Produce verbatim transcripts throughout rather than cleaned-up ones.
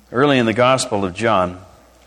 Early in the Gospel of John,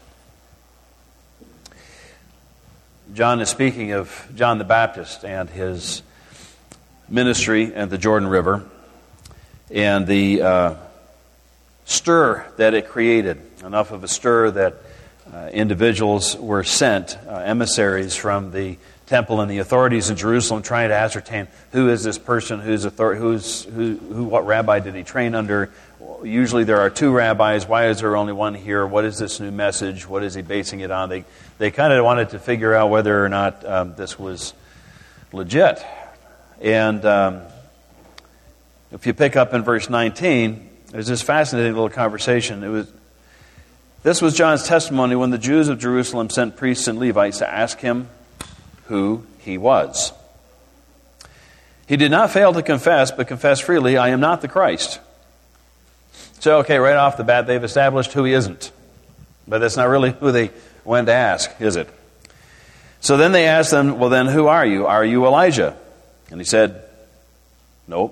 John is speaking of John the Baptist and his ministry at the Jordan River and the uh, stir that it created. Enough of a stir that uh, individuals were sent, uh, emissaries from the temple and the authorities in Jerusalem, trying to ascertain who is this person, who's author- who's who, who, what rabbi did he train under. Usually there are two rabbis. Why is there only one here? What is this new message? What is he basing it on? They they kind of wanted to figure out whether or not um, this was legit. And um, if you pick up in verse nineteen, there's this fascinating little conversation. It was this was John's testimony when the Jews of Jerusalem sent priests and Levites to ask him who he was. He did not fail to confess, but confessed freely, "I am not the Christ." So, okay, right off the bat, they've established who he isn't. But that's not really who they went to ask, is it? So then they asked him, well then, who are you? Are you Elijah? And he said, nope.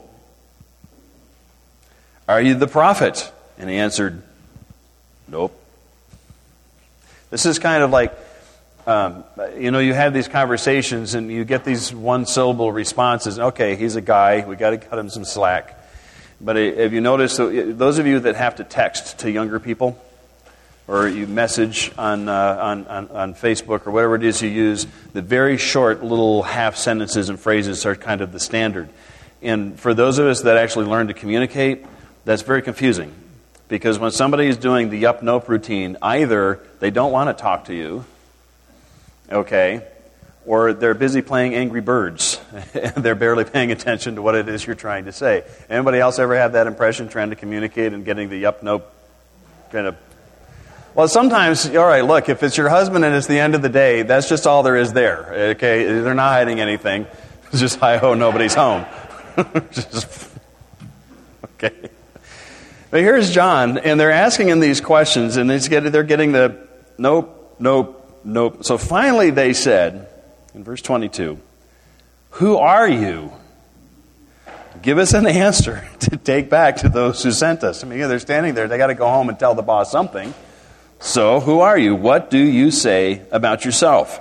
Are you the prophet? And he answered, nope. This is kind of like, um, you know, you have these conversations and you get these one-syllable responses. Okay, he's a guy. We got to cut him some slack. But have you noticed, those of you that have to text to younger people, or you message on, uh, on, on, on Facebook or whatever it is you use, the very short little half sentences and phrases are kind of the standard. And for those of us that actually learn to communicate, that's very confusing. Because when somebody is doing the yup-nope routine, either they don't want to talk to you, okay, or they're busy playing Angry Birds, and they're barely paying attention to what it is you're trying to say. Anybody else ever have that impression, trying to communicate and getting the yup-nope kind of... Well, sometimes, all right, look, if it's your husband and it's the end of the day, that's just all there is there, okay? They're not hiding anything. It's just, hi-ho, nobody's home. just, okay. But here's John, and they're asking him these questions, and they're getting the nope, nope, nope. So finally they said... in verse twenty-two, who are you? Give us an answer to take back to those who sent us. I mean, they're standing there. They got to go home and tell the boss something. So, who are you? What do you say about yourself?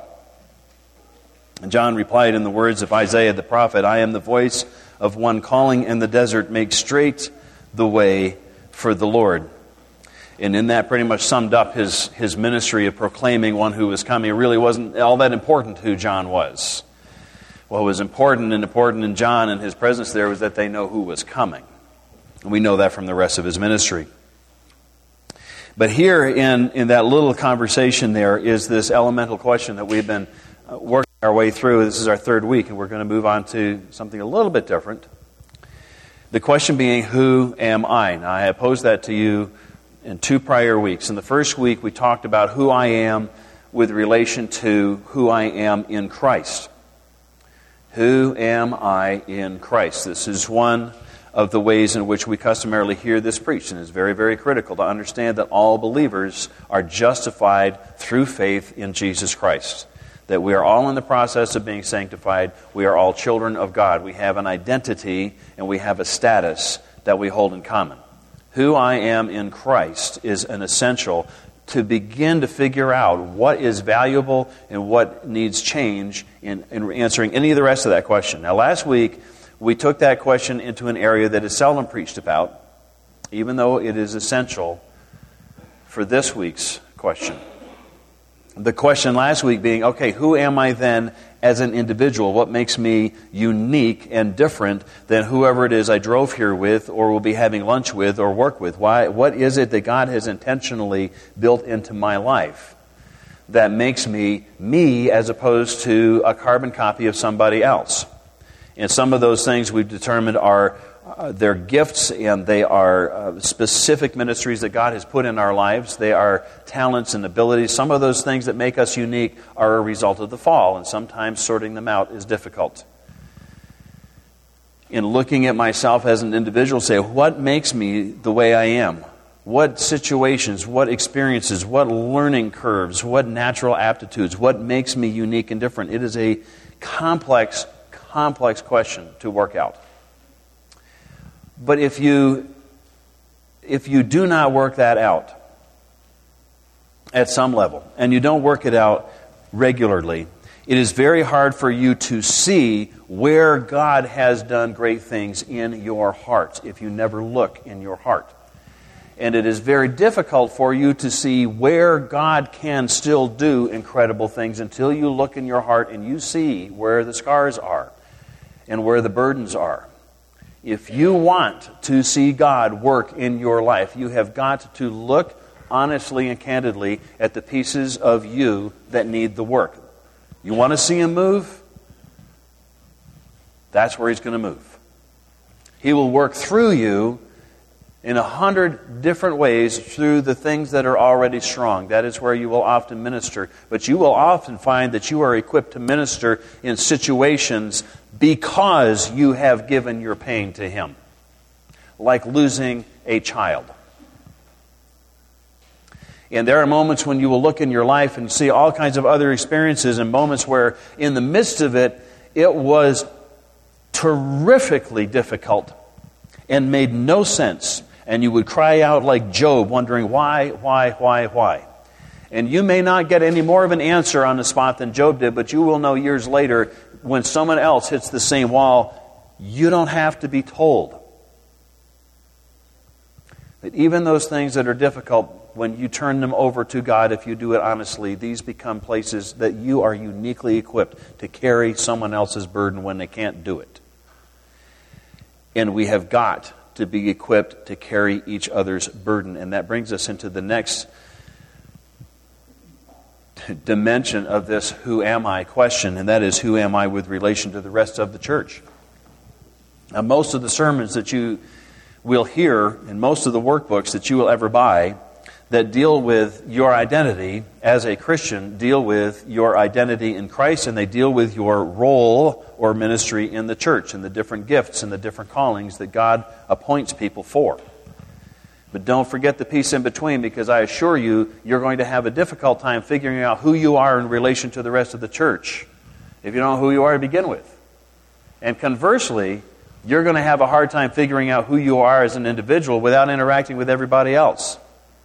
And John replied in the words of Isaiah the prophet, I am the voice of one calling in the desert, make straight the way for the Lord. And in that pretty much summed up his, his ministry of proclaiming one who was coming. It really wasn't all that important who John was. What was important and important in John and his presence there was that they know who was coming. And we know that from the rest of his ministry. But here in, in that little conversation there is this elemental question that we've been working our way through. This is our third week, and we're going to move on to something a little bit different. The question being, who am I? Now, I have posed that to you in two prior weeks. In the first week, we talked about who I am with relation to who I am in Christ. Who am I in Christ? This is one of the ways in which we customarily hear this preached, and it's very, very critical to understand that all believers are justified through faith in Jesus Christ. That we are all in the process of being sanctified. We are all children of God. We have an identity and we have a status that we hold in common. Who I am in Christ is an essential to begin to figure out what is valuable and what needs change in, in answering any of the rest of that question. Now, last week, we took that question into an area that is seldom preached about, even though it is essential for this week's question. The question last week being, okay, who am I then as an individual? What makes me unique and different than whoever it is I drove here with or will be having lunch with or work with? Why? What is it that God has intentionally built into my life that makes me me as opposed to a carbon copy of somebody else? And some of those things we've determined are uh, they're gifts, and they are uh, specific ministries that God has put in our lives. They are talents and abilities. Some of those things that make us unique are a result of the fall, and sometimes sorting them out is difficult. In looking at myself as an individual, say, what makes me the way I am? What situations, what experiences, what learning curves, what natural aptitudes, what makes me unique and different? It is a complex, complex question to work out. But if you if you do not work that out, at some level, and you don't work it out regularly, it is very hard for you to see where God has done great things in your heart if you never look in your heart. And it is very difficult for you to see where God can still do incredible things until you look in your heart and you see where the scars are and where the burdens are. If you want to see God work in your life, you have got to look honestly and candidly at the pieces of you that need the work. You want to see Him move? That's where He's going to move. He will work through you in a hundred different ways through the things that are already strong. That is where you will often minister. But you will often find that you are equipped to minister in situations because you have given your pain to Him. Like losing a child. And there are moments when you will look in your life and see all kinds of other experiences and moments where in the midst of it, it was terrifically difficult and made no sense. And you would cry out like Job, wondering why, why, why, why. And you may not get any more of an answer on the spot than Job did, but you will know years later when someone else hits the same wall, you don't have to be told. But even those things that are difficult, when you turn them over to God, if you do it honestly, these become places that you are uniquely equipped to carry someone else's burden when they can't do it. And we have got to be equipped to carry each other's burden. And that brings us into the next dimension of this who am I question, and that is who am I with relation to the rest of the church. Now, most of the sermons that you will hear and most of the workbooks that you will ever buy that deal with your identity as a Christian deal with your identity in Christ, and they deal with your role or ministry in the church and the different gifts and the different callings that God appoints people for. But don't forget the piece in between, because I assure you, you're going to have a difficult time figuring out who you are in relation to the rest of the church if you don't know who you are to begin with. And conversely, you're going to have a hard time figuring out who you are as an individual without interacting with everybody else.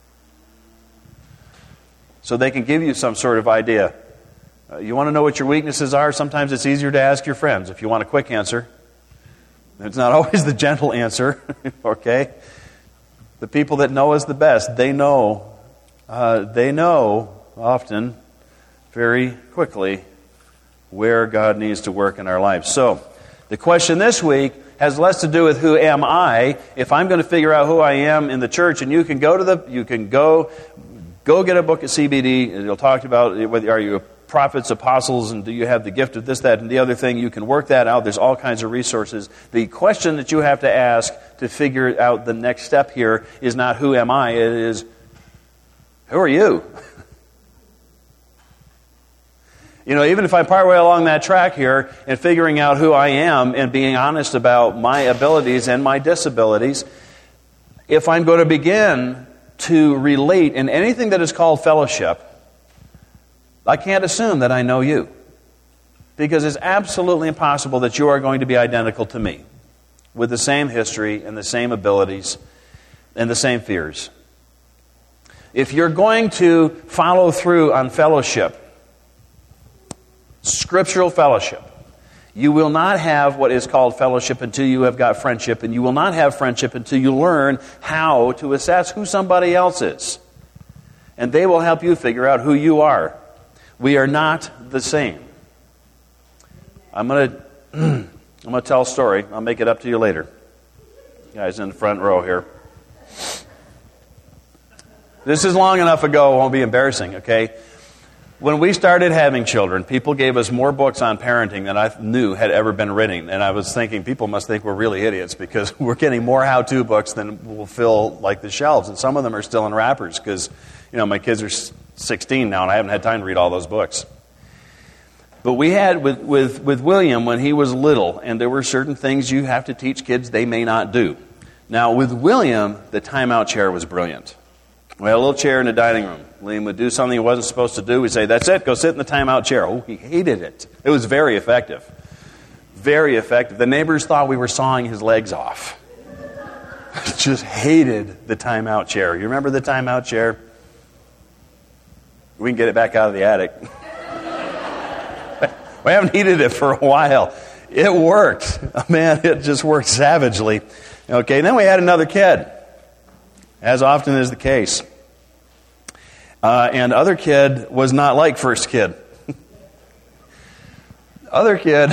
So they can give you some sort of idea. Uh, you want to know what your weaknesses are? Sometimes it's easier to ask your friends if you want a quick answer. It's not always the gentle answer, okay? The people that know us the best, they know, uh, they know often, very quickly, where God needs to work in our lives. So, the question this week has less to do with who am I. If I'm going to figure out who I am in the church, and you can go to the, you can go, go get a book at C B D. It'll talk about whether are you prophets, apostles, and do you have the gift of this, that, and the other thing. You can work that out. There's all kinds of resources. The question that you have to ask to figure out the next step here is not who am I, it is who are you? You know, even if I'm partway along that track here and figuring out who I am and being honest about my abilities and my disabilities, if I'm going to begin to relate in anything that is called fellowship, I can't assume that I know you, because it's absolutely impossible that you are going to be identical to me with the same history and the same abilities and the same fears. If you're going to follow through on fellowship, scriptural fellowship, you will not have what is called fellowship until you have got friendship, and you will not have friendship until you learn how to assess who somebody else is. And they will help you figure out who you are. We are not the same. I'm going to I'm going to tell a story. I'll make it up to you later. Guys in the front row here. This is long enough ago, it won't be embarrassing, okay? When we started having children, people gave us more books on parenting than I knew had ever been written. And I was thinking, people must think we're really idiots because we're getting more how-to books than will fill like the shelves. And some of them are still in wrappers because, you know, my kids are sixteen now and I haven't had time to read all those books. But we had with, with, with William when he was little, and there were certain things you have to teach kids they may not do. Now, with William, the timeout chair was brilliant. We had a little chair in the dining room. Liam would do something he wasn't supposed to do. We'd say, that's it, go sit in the timeout chair. Oh, he hated it. It was very effective. Very effective. The neighbors thought we were sawing his legs off. Just hated the timeout chair. You remember the timeout chair? We can get it back out of the attic. We haven't needed it for a while. It worked. Man, it just worked savagely. Okay, then we had another kid, as often is the case. Uh, and other kid was not like first kid. Other kid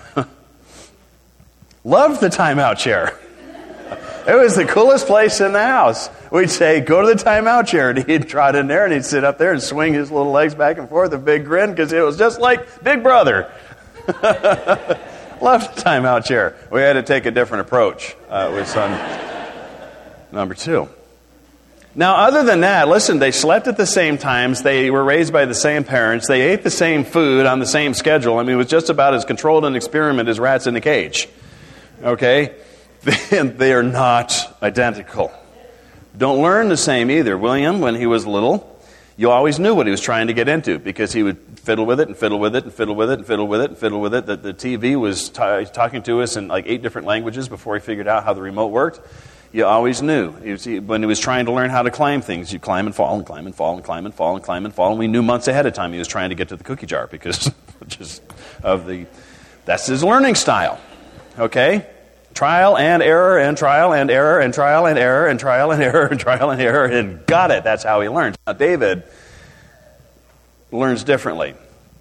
loved the timeout chair. It was the coolest place in the house. We'd say, go to the timeout chair. And he'd trot in there and he'd sit up there and swing his little legs back and forth, a big grin, because it was just like Big Brother. Loved the timeout chair. We had to take a different approach uh, with son number two. Now, other than that, listen, they slept at the same times. They were raised by the same parents. They ate the same food on the same schedule. I mean, it was just about as controlled an experiment as rats in a cage. Okay? They are not identical. Don't learn the same either. William, when he was little, you always knew what he was trying to get into because he would fiddle with it and fiddle with it and fiddle with it and fiddle with it and fiddle with it. The, the T V was t- talking to us in like eight different languages before he figured out how the remote worked. You always knew. He was, he, when he was trying to learn how to climb things, you climb and fall and climb and fall and climb and fall and climb and fall. And we knew months ahead of time he was trying to get to the cookie jar because just of the, that's his learning style. Okay? Trial and error and trial and error and trial and error and trial and error and trial and error and got it. That's how he learns. Now, David learns differently.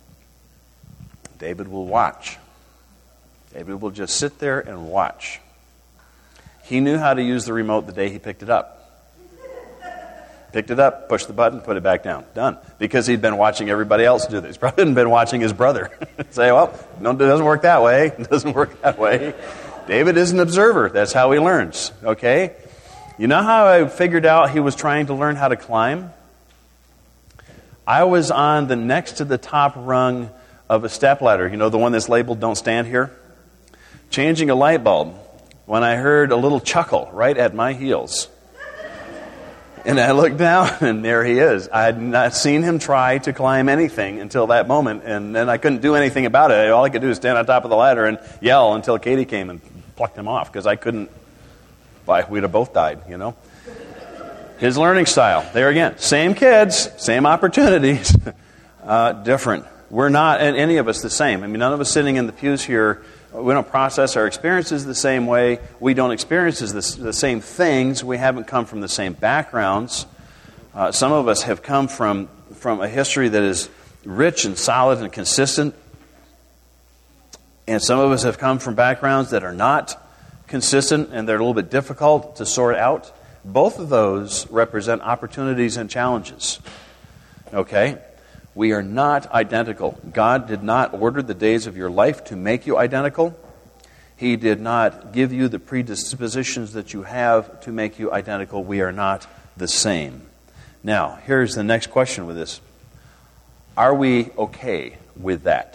David will watch. David will just sit there and watch. He knew how to use the remote the day he picked it up. Picked it up, pushed the button, put it back down. Done. Because he'd been watching everybody else do this. Probably hadn't been watching his brother. Say, well, no, it doesn't work that way. It doesn't work that way. David is an observer. That's how he learns. Okay? You know how I figured out he was trying to learn how to climb? I was on the next to the top rung of a stepladder. You know, the one that's labeled "Don't Stand Here"? Changing a light bulb when I heard a little chuckle right at my heels. And I looked down, and there he is. I had not seen him try to climb anything until that moment, and then I couldn't do anything about it. All I could do was stand on top of the ladder and yell until Katie came and plucked him off, because I couldn't, well, we'd have both died, you know. His learning style, there again, same kids, same opportunities, uh, different. We're not, and any of us, the same. I mean, none of us sitting in the pews here, we don't process our experiences the same way. We don't experience the, the same things. We haven't come from the same backgrounds. Uh, some of us have come from, from a history that is rich and solid and consistent. And some of us have come from backgrounds that are not consistent and they're a little bit difficult to sort out. Both of those represent opportunities and challenges. Okay? We are not identical. God did not order the days of your life to make you identical. He did not give you the predispositions that you have to make you identical. We are not the same. Now, here's the next question with this. Are we okay with that?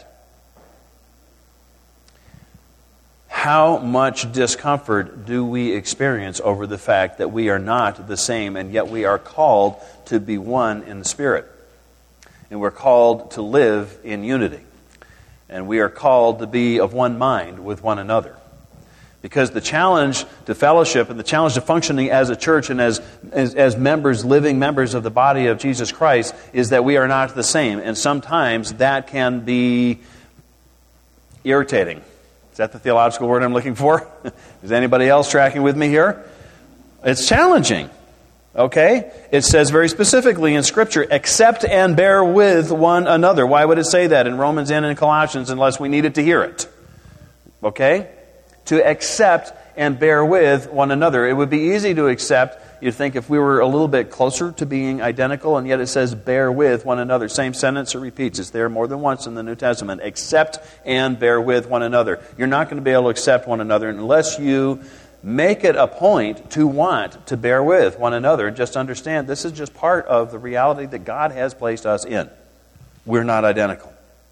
How much discomfort do we experience over the fact that we are not the same, and yet we are called to be one in the Spirit? And we're called to live in unity. And we are called to be of one mind with one another. Because the challenge to fellowship and the challenge to functioning as a church and as, as, as members, living members of the body of Jesus Christ, is that we are not the same. And sometimes that can be irritating. Is that the theological word I'm looking for? Is anybody else tracking with me here? It's challenging. Okay? It says very specifically in Scripture, accept and bear with one another. Why would it say that in Romans and in Colossians unless we needed to hear it? Okay? To accept and bear with one another. It would be easy to accept, you'd think, if we were a little bit closer to being identical, and yet it says bear with one another. Same sentence, it repeats. It's there more than once in the New Testament. Accept and bear with one another. You're not going to be able to accept one another unless you make it a point to want to bear with one another. Just understand this is just part of the reality that God has placed us in. We're not identical.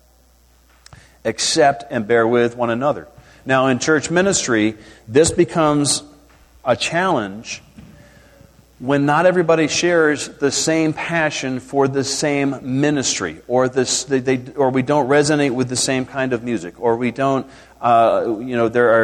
Accept and bear with one another. Now, in church ministry, this becomes a challenge when not everybody shares the same passion for the same ministry, or this, they, they, or we don't resonate with the same kind of music, or we don't, uh, you know, there are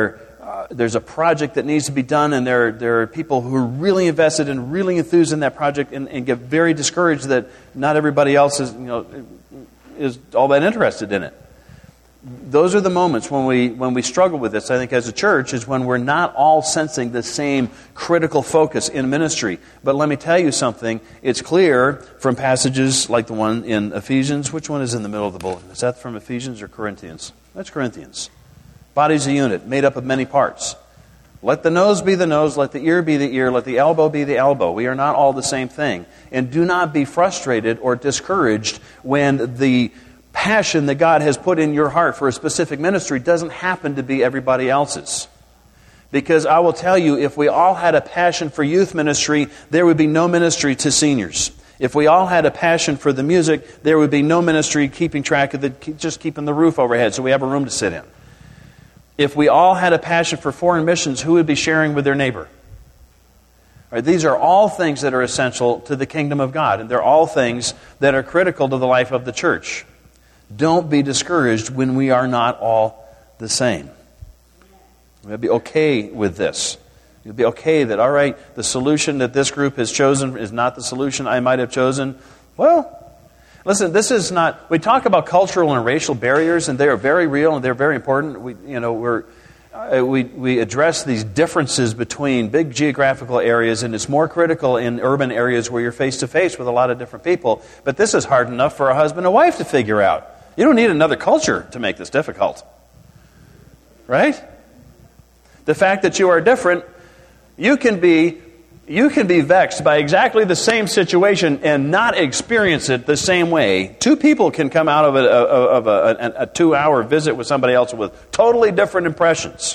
uh, there's a project that needs to be done, and there, there are people who are really invested and really enthused in that project, and, and get very discouraged that not everybody else is, you know, is all that interested in it. Those are the moments when we when we struggle with this, I think, as a church, is when we're not all sensing the same critical focus in ministry. But let me tell you something. It's clear from passages like the one in Ephesians. Which one is in the middle of the bulletin? Is that from Ephesians or Corinthians? That's Corinthians. Body's a unit made up of many parts. Let the nose be the nose, let the ear be the ear, let the elbow be the elbow. We are not all the same thing. And do not be frustrated or discouraged when the passion that God has put in your heart for a specific ministry doesn't happen to be everybody else's. Because I will tell you, if we all had a passion for youth ministry, there would be no ministry to seniors. If we all had a passion for the music, there would be no ministry keeping track of the, just keeping the roof overhead so we have a room to sit in. If we all had a passion for foreign missions, who would be sharing with their neighbor? Right, these are all things that are essential to the kingdom of God, and they're all things that are critical to the life of the church. Don't be discouraged when we are not all the same. We'll be okay with this. You'll be okay that, all right, the solution that this group has chosen is not the solution I might have chosen. Well, listen, this is not, we talk about cultural and racial barriers, and they are very real and they're very important. We, you know, we're, uh, we, we address these differences between big geographical areas, and it's more critical in urban areas where you're face to face with a lot of different people. But this is hard enough for a husband and wife to figure out. You don't need another culture to make this difficult. Right? The fact that you are different, you can be you can be vexed by exactly the same situation and not experience it the same way. Two people can come out of a, of a, a, a two-hour visit with somebody else with totally different impressions.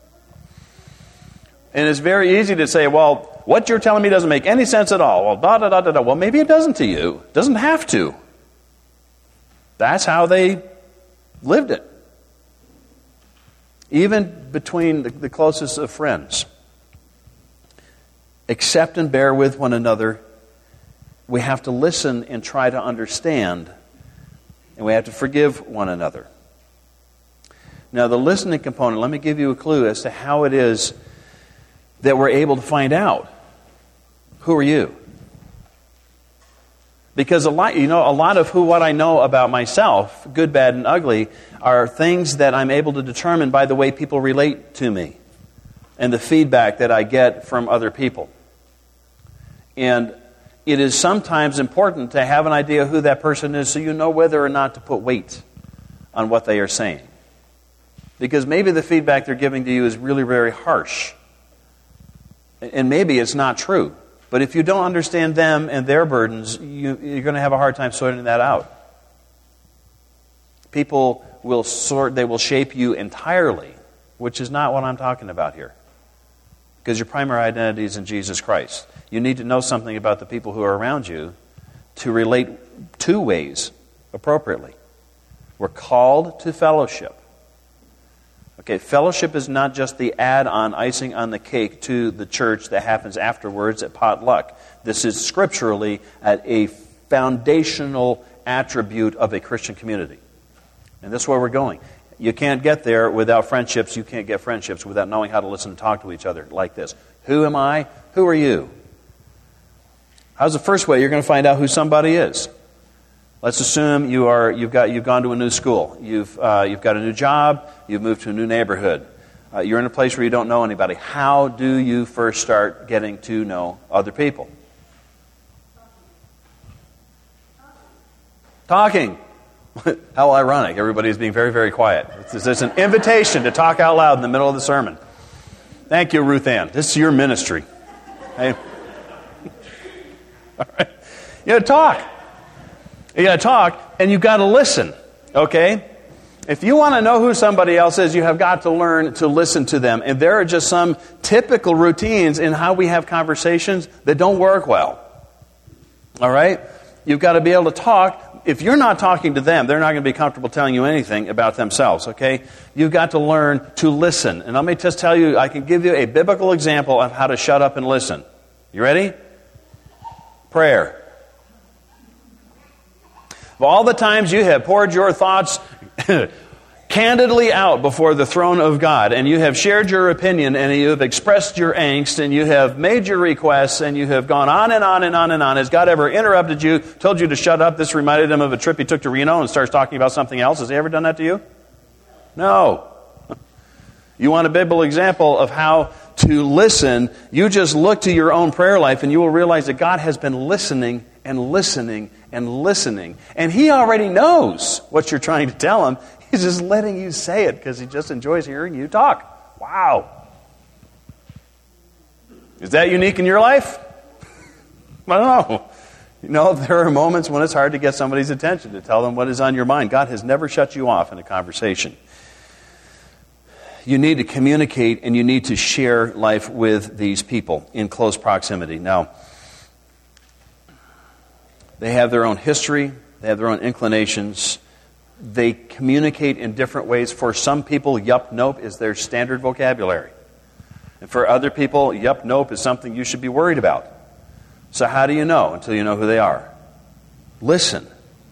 And it's very easy to say, well, what you're telling me doesn't make any sense at all. Well, da da da da da. Well, maybe it doesn't to you. It doesn't have to. That's how they lived it. Even between the, the closest of friends. Accept and bear with one another. We have to listen and try to understand. And we have to forgive one another. Now, the listening component, let me give you a clue as to how it is that we're able to find out. Who are you? Because a lot, you know, a lot of who, what I know about myself, good, bad, and ugly, are things that I'm able to determine by the way people relate to me and the feedback that I get from other people. And it is sometimes important to have an idea who that person is so you know whether or not to put weight on what they are saying. Because maybe the feedback they're giving to you is really very harsh. And maybe it's not true. But if you don't understand them and their burdens, you, you're going to have a hard time sorting that out. People will sort, they will shape you entirely, which is not what I'm talking about here. Because your primary identity is in Jesus Christ. You need to know something about the people who are around you to relate two ways appropriately. We're called to fellowship. Okay, fellowship is not just the add-on icing on the cake to the church that happens afterwards at potluck. This is scripturally at a foundational attribute of a Christian community. And that's where we're going. You can't get there without friendships. You can't get friendships without knowing how to listen and talk to each other like this. Who am I? Who are you? How's the first way you're going to find out who somebody is? Let's assume you are you've got you've gone to a new school. You've uh, you've got a new job. You've moved to a new neighborhood. Uh, you're in a place where you don't know anybody. How do you first start getting to know other people? Talking. How ironic. Everybody's being very, very quiet. It's, it's an invitation to talk out loud in the middle of the sermon. Thank you, Ruth Ann. This is your ministry. Hey. All right. You got to talk. You got to talk, and you've got to listen. Okay? If you want to know who somebody else is, you have got to learn to listen to them. And there are just some typical routines in how we have conversations that don't work well. All right? You've got to be able to talk. If you're not talking to them, they're not going to be comfortable telling you anything about themselves, okay? You've got to learn to listen. And let me just tell you, I can give you a biblical example of how to shut up and listen. You ready? Prayer. Of all the times you have poured your thoughts candidly out before the throne of God, and you have shared your opinion, and you have expressed your angst, and you have made your requests, and you have gone on and on and on and on. Has God ever interrupted you, told you to shut up? This reminded him of a trip he took to Reno and starts talking about something else. Has he ever done that to you? No. You want a biblical example of how to listen? You just look to your own prayer life, and you will realize that God has been listening and listening and listening. And he already knows what you're trying to tell him. He's just letting you say it because he just enjoys hearing you talk. Wow. Is that unique in your life? I don't know. You know, there are moments when it's hard to get somebody's attention, to tell them what is on your mind. God has never shut you off in a conversation. You need to communicate and you need to share life with these people in close proximity. Now, they have their own history. They have their own inclinations. They communicate in different ways. For some people, yup, nope is their standard vocabulary. And for other people, yup, nope is something you should be worried about. So how do you know until you know who they are? Listen.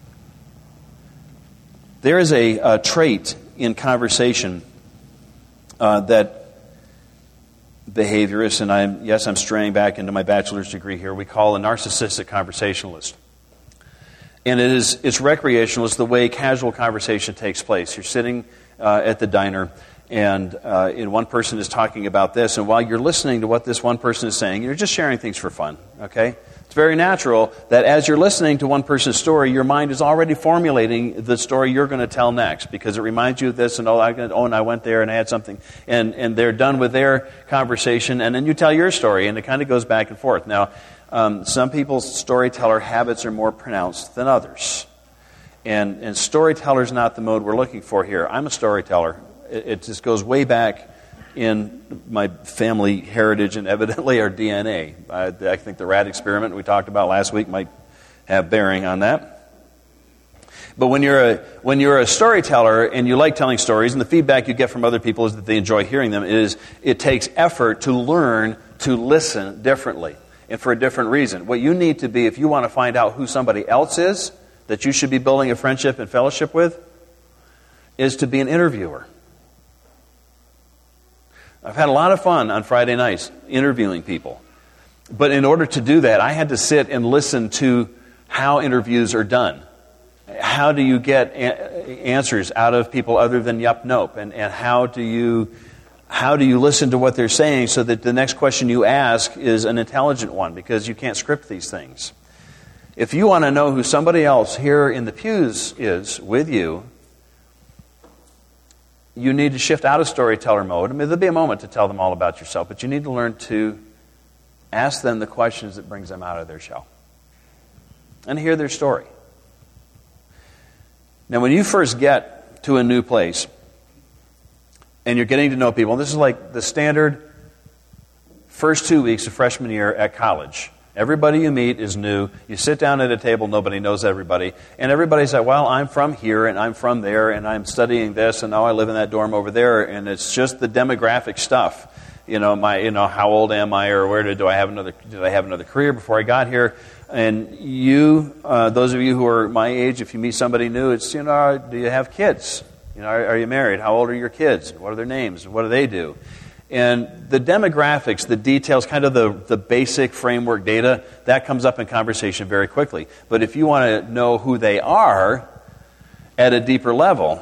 There is a, a trait in conversation uh, that behaviorists, and I'm yes, I'm straying back into my bachelor's degree here, we call a narcissistic conversationalist. And it is, it's recreational. It's the way casual conversation takes place. You're sitting uh, at the diner, and, uh, and one person is talking about this, and while you're listening to what this one person is saying, you're just sharing things for fun, okay? It's very natural that as you're listening to one person's story, your mind is already formulating the story you're going to tell next, because it reminds you of this, and oh, I, oh, and I went there and I had something, and, and they're done with their conversation, and then you tell your story, and it kind of goes back and forth. Now, Um, some people's storyteller habits are more pronounced than others. And, and storyteller's not the mode we're looking for here. I'm a storyteller. It, it just goes way back in my family heritage and evidently our D N A. I, I think the rat experiment we talked about last week might have bearing on that. But when you're a when you're a storyteller and you like telling stories, and the feedback you get from other people is that they enjoy hearing them, it is it takes effort to learn to listen differently. And for a different reason. What you need to be, if you want to find out who somebody else is that you should be building a friendship and fellowship with, is to be an interviewer. I've had a lot of fun on Friday nights interviewing people. But in order to do that, I had to sit and listen to how interviews are done. How do you get a- answers out of people other than yup, nope? And, and how do you... How do you listen to what they're saying so that the next question you ask is an intelligent one, because you can't script these things. If you want to know who somebody else here in the pews is with you, you need to shift out of storyteller mode. I mean, there'll be a moment to tell them all about yourself, but you need to learn to ask them the questions that brings them out of their shell and hear their story. Now, when you first get to a new place, and you're getting to know people. This is like the standard first two weeks of freshman year at college. Everybody you meet is new. You sit down at a table, nobody knows everybody. And everybody's like, well, I'm from here, and I'm from there, and I'm studying this, and now I live in that dorm over there. And it's just the demographic stuff. You know, my, you know, how old am I, or where did, do I have another, did I have another career before I got here? And you, uh, those of you who are my age, if you meet somebody new, it's, you know, do you have kids? You know, are, are you married? How old are your kids? What are their names? What do they do? And the demographics, the details, kind of the, the basic framework data, that comes up in conversation very quickly. But if you want to know who they are at a deeper level,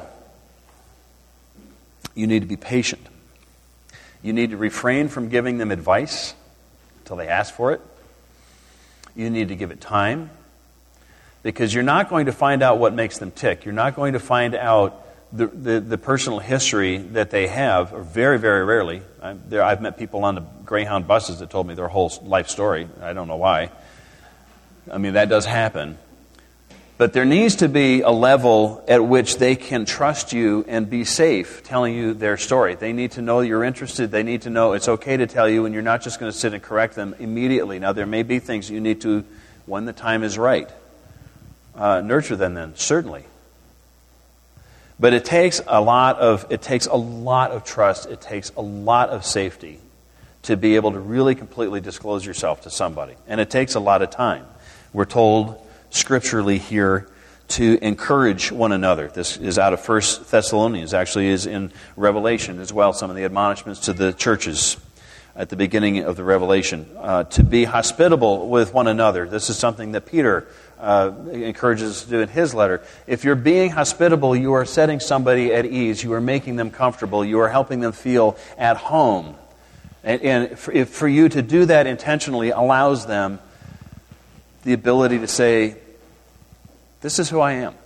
you need to be patient. You need to refrain from giving them advice until they ask for it. You need to give it time, because you're not going to find out what makes them tick. You're not going to find out The, the, the personal history that they have, or very, very rarely. I'm, there, I've met people on the Greyhound buses that told me their whole life story. I don't know why. I mean, that does happen. But there needs to be a level at which they can trust you and be safe telling you their story. They need to know you're interested. They need to know it's okay to tell you, and you're not just going to sit and correct them immediately. Now, there may be things you need to, when the time is right, uh, nurture them then, certainly. But it takes a lot of it takes a lot of trust. It takes a lot of safety to be able to really completely disclose yourself to somebody, and it takes a lot of time. We're told scripturally here to encourage one another. This is out of First Thessalonians, actually is in Revelation as well, some of the admonishments to the churches at the beginning of the Revelation. Uh, to be hospitable with one another. This is something that Peter uh, encourages us to do in his letter. If you're being hospitable, you are setting somebody at ease. You are making them comfortable. You are helping them feel at home. And, and for, if for you to do that intentionally allows them the ability to say, this is who I am.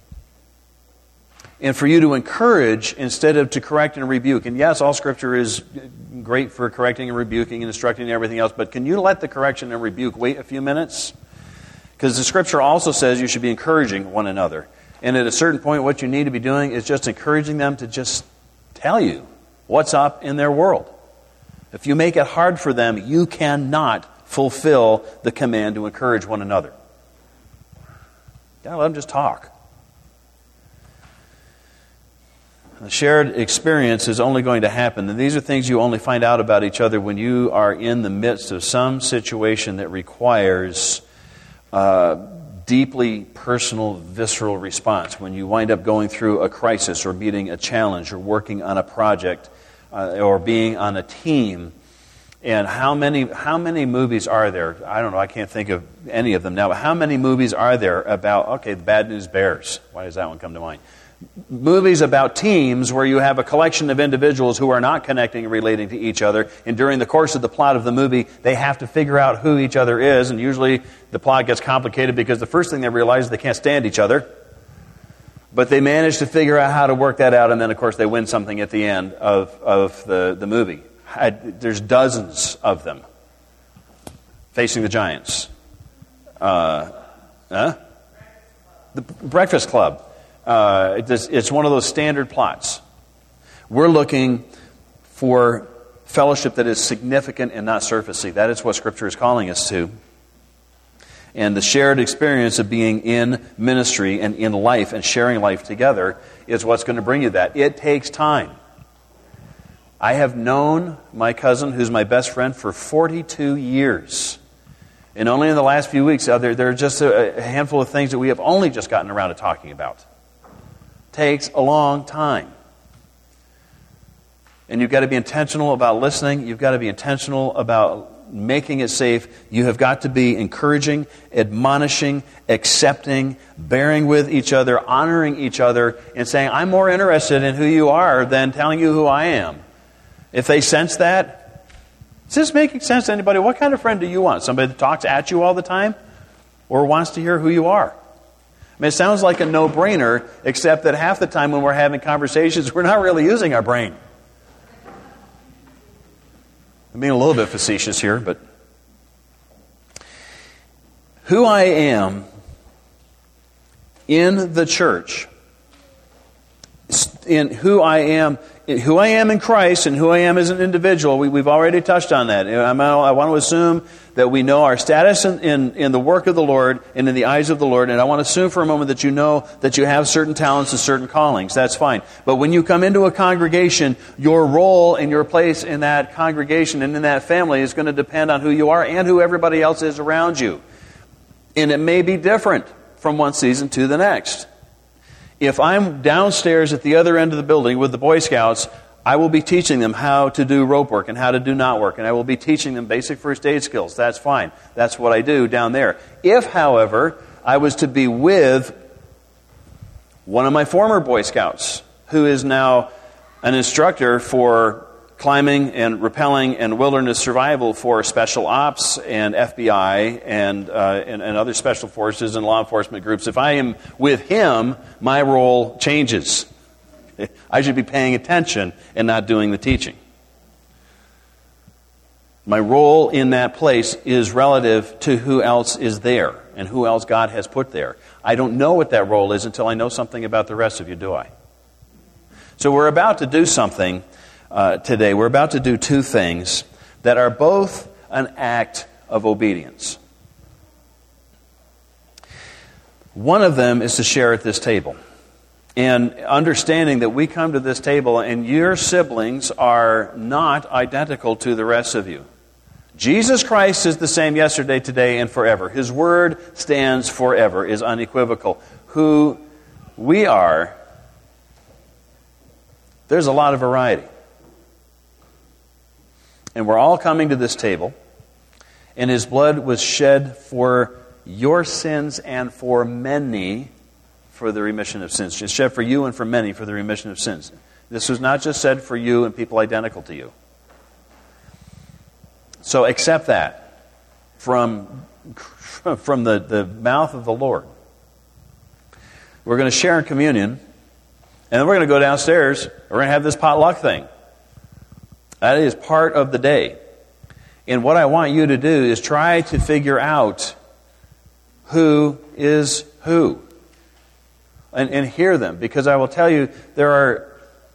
And for you to encourage instead of to correct and rebuke. And yes, all Scripture is great for correcting and rebuking and instructing and everything else, but can you let the correction and rebuke wait a few minutes? Because the Scripture also says you should be encouraging one another. And at a certain point, what you need to be doing is just encouraging them to just tell you what's up in their world. If you make it hard for them, you cannot fulfill the command to encourage one another. Yeah, let them just talk. The shared experience is only going to happen, and these are things you only find out about each other when you are in the midst of some situation that requires uh, deeply personal, visceral response. When you wind up going through a crisis or meeting a challenge or working on a project uh, or being on a team. And how many how many movies are there? I don't know, I can't think of any of them now, but how many movies are there about, okay, the Bad News Bears? Why does that one come to mind? Movies about teams where you have a collection of individuals who are not connecting and relating to each other, and during the course of the plot of the movie, they have to figure out who each other is, and usually the plot gets complicated because the first thing they realize is they can't stand each other. But they manage to figure out how to work that out, and then, of course, they win something at the end of, of the, the movie. I, there's dozens of them. Facing the Giants. Uh, huh? The Breakfast Club. Uh, it's, it's one of those standard plots. We're looking for fellowship that is significant and not surfacey. That is what Scripture is calling us to. And the shared experience of being in ministry and in life and sharing life together is what's going to bring you that. It takes time. I have known my cousin, who's my best friend, for forty-two years. And only in the last few weeks, uh, there, there are just a, a handful of things that we have only just gotten around to talking about. It takes a long time. And you've got to be intentional about listening. You've got to be intentional about making it safe. You have got to be encouraging, admonishing, accepting, bearing with each other, honoring each other, and saying, I'm more interested in who you are than telling you who I am. If they sense that, is this making sense to anybody? What kind of friend do you want? Somebody that talks at you all the time? Or wants to hear who you are? I mean, it sounds like a no-brainer, except that half the time when we're having conversations, we're not really using our brain. I'm being a little bit facetious here, but who I am in the church, in who I am, who I am in Christ and who I am as an individual, we, we've already touched on that. I'm, I want to assume that we know our status in, in, in the work of the Lord and in the eyes of the Lord, and I want to assume for a moment that you know that you have certain talents and certain callings. That's fine. But when you come into a congregation, your role and your place in that congregation and in that family is going to depend on who you are and who everybody else is around you. And it may be different from one season to the next. If I'm downstairs at the other end of the building with the Boy Scouts, I will be teaching them how to do rope work and how to do knot work, and I will be teaching them basic first aid skills. That's fine. That's what I do down there. If, however, I was to be with one of my former Boy Scouts, who is now an instructor for climbing and rappelling and wilderness survival for special ops and F B I and, uh, and and other special forces and law enforcement groups, if I am with him, my role changes. I should be paying attention and not doing the teaching. My role in that place is relative to who else is there and who else God has put there. I don't know what that role is until I know something about the rest of you, do I? So we're about to do something Uh, today. We're about to do two things that are both an act of obedience. One of them is to share at this table. And understanding that we come to this table and your siblings are not identical to the rest of you. Jesus Christ is the same yesterday, today, and forever. His word stands forever, is unequivocal. who we are, there's a lot of variety. And we're all coming to this table, and his blood was shed for your sins and for many for the remission of sins. It's shed for you and for many for the remission of sins. This was not just said for you and people identical to you. So accept that from, from the, the mouth of the Lord. We're going to share in communion, and then we're going to go downstairs. We're going to have this potluck thing. That is part of the day. And what I want you to do is try to figure out who is who. And, and hear them. Because I will tell you, there are...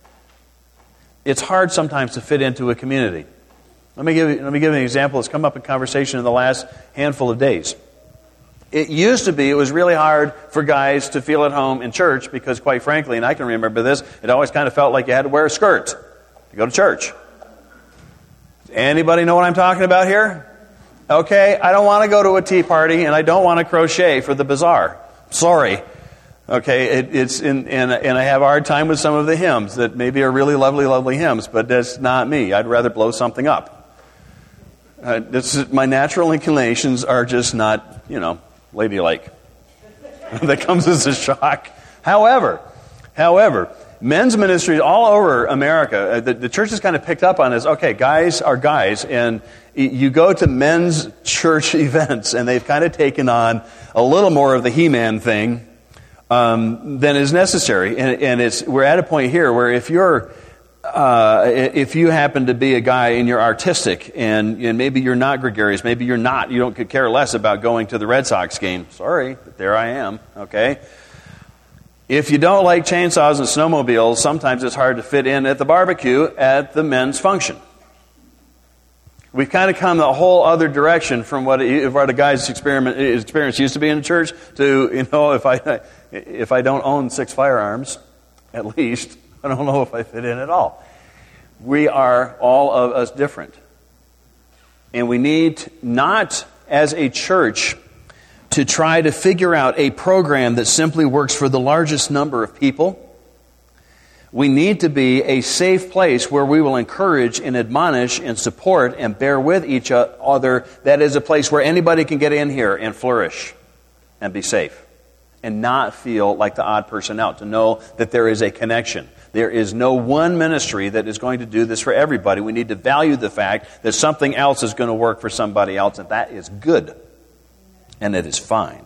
It's hard sometimes to fit into a community. Let me give you, let me give you an example that's come up in conversation in the last handful of days. It used to be, it was really hard for guys to feel at home in church because, quite frankly, and I can remember this, it always kind of felt like you had to wear a skirt to go to church. Anybody know what I'm talking about here? Okay, I don't want to go to a tea party and I don't want to crochet for the bazaar. Sorry. Okay, it, it's in, and, and I have a hard time with some of the hymns that maybe are really lovely, lovely hymns, but that's not me. I'd rather blow something up. Uh, this is, my natural inclinations are just not, you know, ladylike. That comes as a shock. However, however, men's ministries all over America, uh, the, the church has kind of picked up on this. Okay, guys are guys, and you go to men's church events, and they've kind of taken on a little more of the He-Man thing um, than is necessary. And, and it's we're at a point here where if you're uh, if you happen to be a guy and you're artistic, and, and maybe you're not gregarious, maybe you're not, you don't could care less about going to the Red Sox game. Sorry, but there I am. Okay. If you don't like chainsaws and snowmobiles, sometimes it's hard to fit in at the barbecue at the men's function. We've kind of come a whole other direction from what, it, what a guy's experiment, experience used to be in the church to, you know, if I if I don't own six firearms, at least, I don't know if I fit in at all. We are, all of us, different. And we need not, as a church, to try to figure out a program that simply works for the largest number of people. We need to be a safe place where we will encourage and admonish and support and bear with each other. That is a place where anybody can get in here and flourish and be safe and not feel like the odd person out, to know that there is a connection. There is no one ministry that is going to do this for everybody. We need to value the fact that something else is going to work for somebody else, and that is good. And it is fine.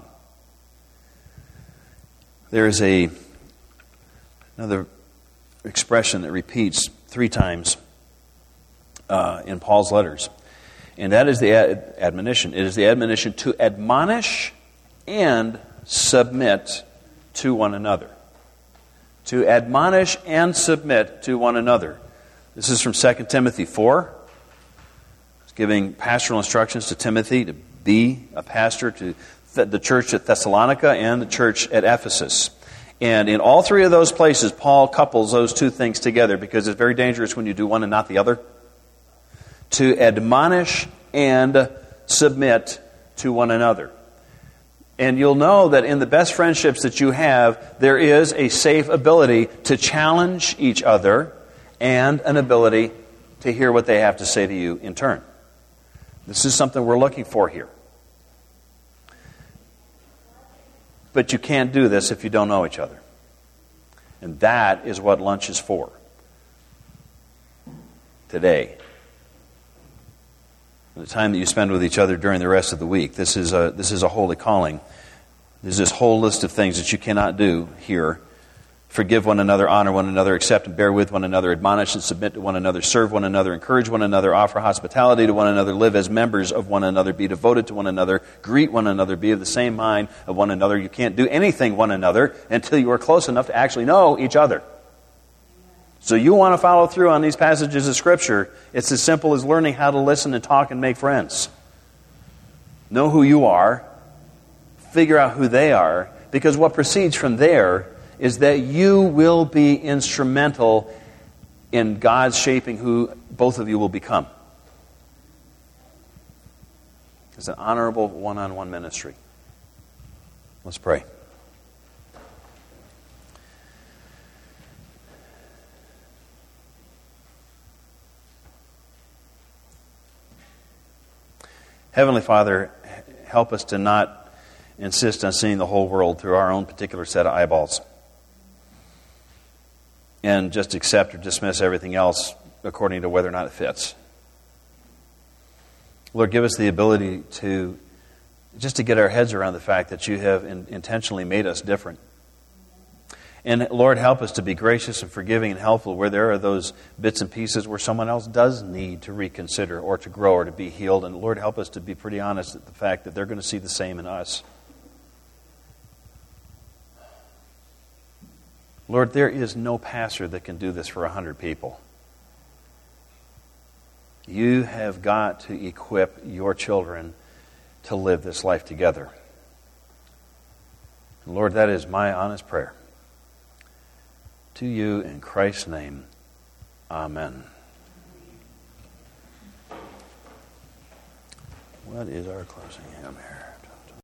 There is a another expression that repeats three times uh, in Paul's letters, and that is the ad- admonition. It is the admonition to admonish and submit to one another. To admonish and submit to one another. This is from Second Timothy four. It's giving pastoral instructions to Timothy to be a pastor to the church at Thessalonica and the church at Ephesus. And in all three of those places, Paul couples those two things together because it's very dangerous when you do one and not the other. To admonish and submit to one another. And you'll know that in the best friendships that you have, there is a safe ability to challenge each other and an ability to hear what they have to say to you in turn. This is something we're looking for here. But you can't do this if you don't know each other. And that is what lunch is for. Today. The time that you spend with each other during the rest of the week. This is a, this is a holy calling. There's this whole list of things that you cannot do here. Forgive one another, honor one another, accept and bear with one another, admonish and submit to one another, serve one another, encourage one another, offer hospitality to one another, live as members of one another, be devoted to one another, greet one another, be of the same mind of one another. You can't do anything one another until you are close enough to actually know each other. So you want to follow through on these passages of Scripture, it's as simple as learning how to listen and talk and make friends. Know who you are, figure out who they are, because what proceeds from there is that you will be instrumental in God's shaping who both of you will become. It's an honorable one-on-one ministry. Let's pray. Heavenly Father, help us to not insist on seeing the whole world through our own particular set of eyeballs and just accept or dismiss everything else according to whether or not it fits. Lord, give us the ability to just to get our heads around the fact that you have in, intentionally made us different. And Lord, help us to be gracious and forgiving and helpful where there are those bits and pieces where someone else does need to reconsider or to grow or to be healed. And Lord, help us to be pretty honest at the fact that they're going to see the same in us. Lord, there is no pastor that can do this for a hundred people. You have got to equip your children to live this life together. And Lord, that is my honest prayer. To you in Christ's name, amen. What is our closing hymn here?